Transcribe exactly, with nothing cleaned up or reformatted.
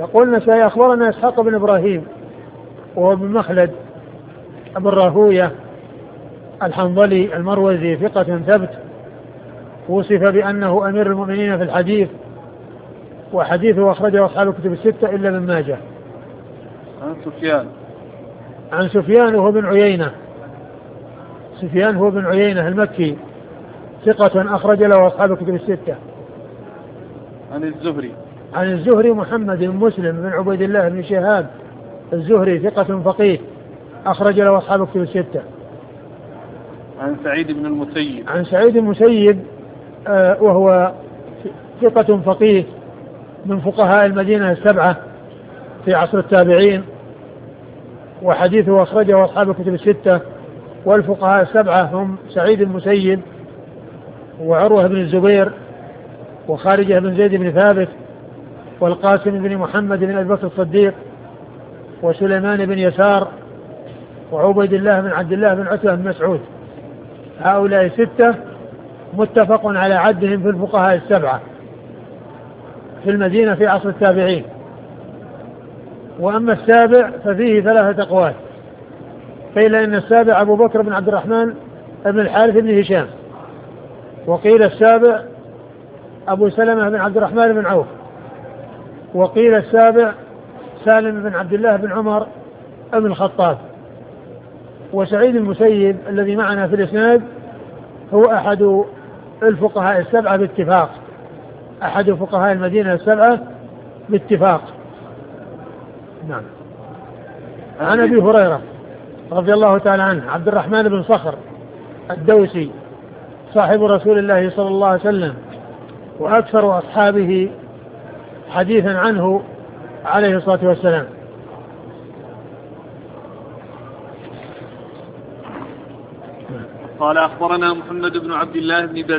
يقول نسائي أخبرنا إسحاق بن إبراهيم وهو بن مخلد أبو الراهوية الحنظلي المروزي ثقة ثبت، وصف بأنه أمير المؤمنين في الحديث، وحديثه أخرجه أصحاب الكتب الستة إلا ابن ماجه. عن سفيان عن سفيان وهو بن عيينة سفيان هو بن عيينة المكي ثقة أخرج له أصحاب الكتب الستة. عن الزهري عن الزهري محمد بن مسلم بن عبيد الله بن شهاب الزهري ثقة فقيه أخرج له أصحاب الكتب الستة. عن سعيد بن المسيب عن سعيد المسيب آه وهو ثقة فقيه من فقهاء المدينة السبعة في عصر التابعين، وحديثه أخرجه أصحاب الكتب الستة. والفقهاء السبعة هم سعيد المسيب وعروة بن الزبير وخارجة بن زيد بن ثابت والقاسم بن محمد بن أبي بكر الصديق وسليمان بن يسار وعبيد الله بن عبد الله بن عتبة بن مسعود. هؤلاء ستة متفق على عدهم في الفقهاء السبعة في المدينة في عصر التابعين. وأما السابع ففيه ثلاثة أقوال، قيل إن السابع أبو بكر بن عبد الرحمن بن الحارث بن هشام، وقيل السابع أبو سلمة بن عبد الرحمن بن عوف، وقيل السابع سالم بن عبد الله بن عمر بن الخطاب. وسعيد المسيب الذي معنا في الإسناد هو أحد الفقهاء السبعة باتفاق، أحد فقهاء المدينة السبعة باتفاق. نعم. عن أبي هريرة رضي الله تعالى عنه عبد الرحمن بن صخر الدوسي صاحب رسول الله صلى الله عليه وسلم وأكثر أصحابه حديثا عنه عليه الصلاة والسلام. قال أخبرنا محمد بن عبد الله بن